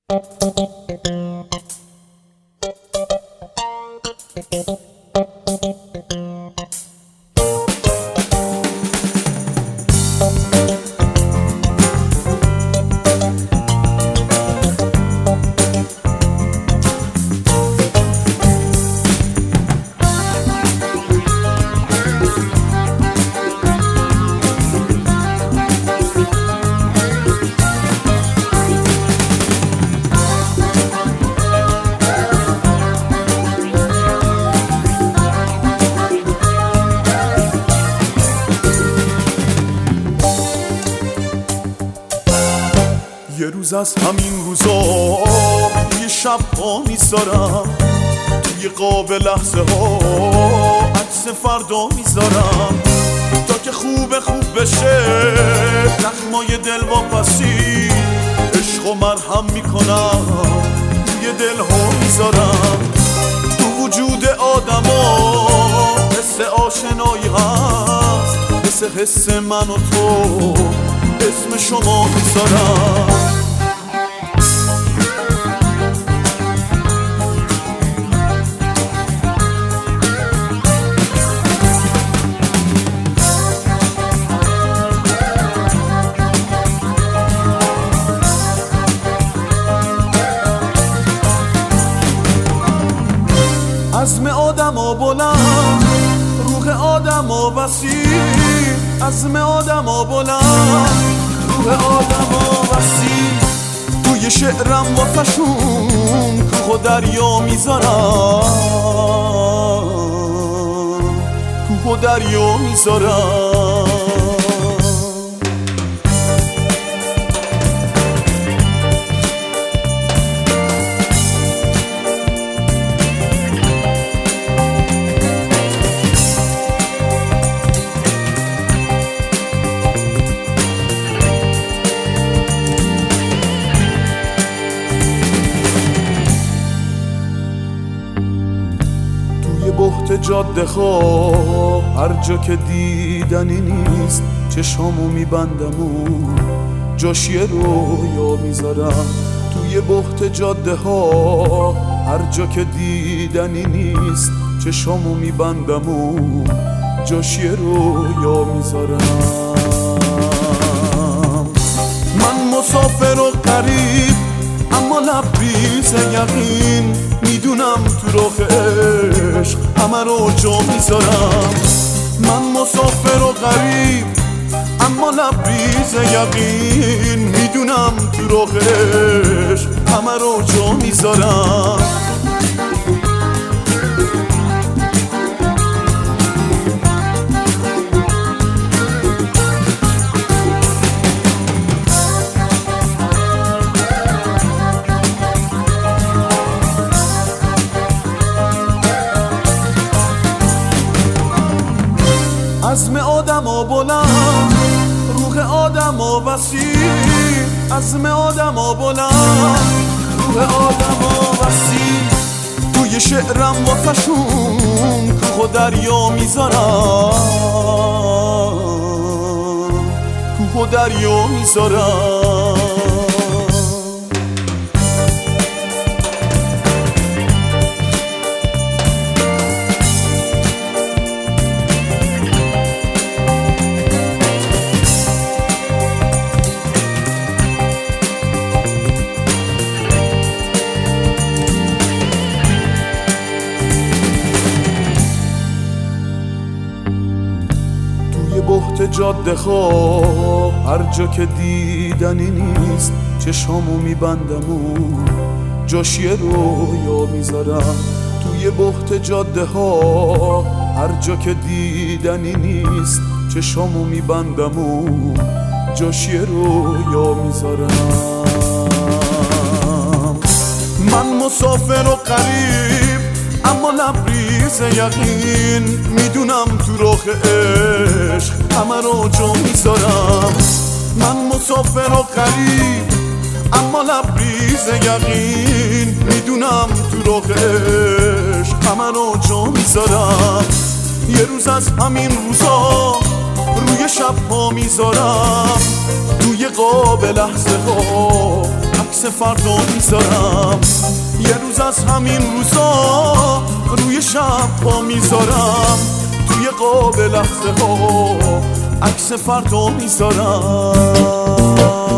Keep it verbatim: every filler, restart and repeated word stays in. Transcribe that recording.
یه روز از همین روزا یه شب ها میذارم توی قاب لحظه ها عکس فردا میذارم تا که خوب خوب بشه زخمای دل واپسی عشق و مرهم میکنم توی دل ها میذارم تو وجود آدم ها حس آشنایی هست مثل حس من و تو اسم شما میذارم عزم آدم ها بلند روح آدم ها وسیع عزم آدم ها بلند روح آدم ها وسیع توی شعرم واسشون کوه و دریا میذارم کوه و دریا میذارم بحت جاده ها هر جا که دیدنی نیست چشامو میبندم و جاش یه رویا میذارم توی بحت جاده ها هر جا که دیدنی نیست چشامو میبندم و جاش یه رویا میذارم من مسافر و غریب اما لبریز یقین میدونم تو راه عشق همه رو جا میذارم من مسافر و غریب اما لبریز یقین میدونم تو راه عشق همه رو جا میذارم عزم آدم ها بلند روح آدم ها وسیع عزم آدم ها بلند روح آدم ها وسیع توی شعرم واسشون کوه و دریا میذارم کوه و دریا میذارم بحت جاده ها هر جا که دیدنی نیست چشامو میبندم و جاش یه رویا میذارم توی بحت جاده ها هر جا که دیدنی نیست چشامو میبندم و جاش یه رویا میذارم من مسافر و غریب اما لبریز یقین میدونم تو راه عشق همه رو جا میذارم من مسافر و غریب اما لبریز یقین میدونم تو راه عشق همه رو جا میذارم یه روز از همین روزا روی شب ها میذارم توی قاب لحظه ها عکس فردا میذارم. یه روز از همین روزا روی شب پا میذارم، توی قاب لحظه ها عکس فردا میذارم.